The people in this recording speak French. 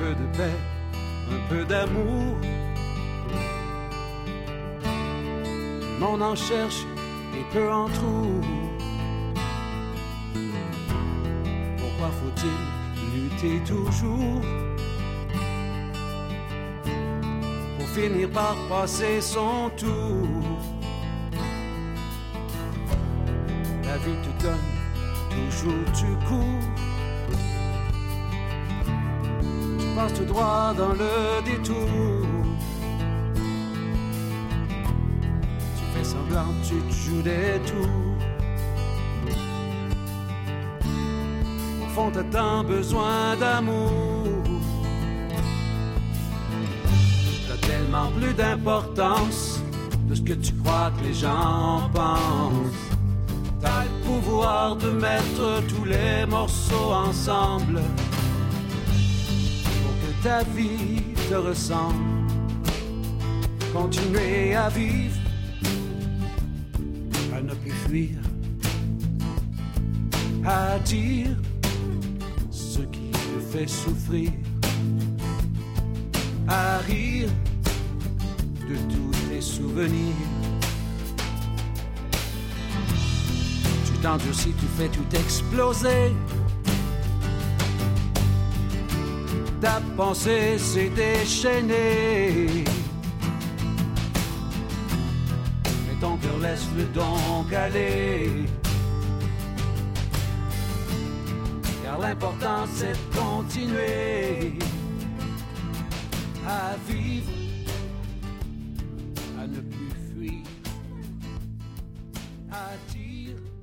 peu de paix, un peu d'amour. On en cherche et peu en trouve. Pourquoi faut-il lutter toujours pour finir par passer son tour? La vie te donne, toujours tu cours. Tu passes tout droit dans le détour. Tu fais semblant, tu te joues des tours. Au fond t'as tant besoin d'amour. T'as tellement plus d'importance de ce que tu crois que les gens pensent. T'as le pouvoir de mettre tous les morceaux ensemble pour que ta vie te ressemble. Continuer à vivre, à ne plus fuir, à dire ce qui te fait souffrir, à rire de tous tes souvenirs. T'endurcis, tu fais tout exploser. Ta pensée s'est déchaînée. Mais ton cœur laisse-le donc aller. Car l'important c'est de continuer à vivre, à ne plus fuir, à dire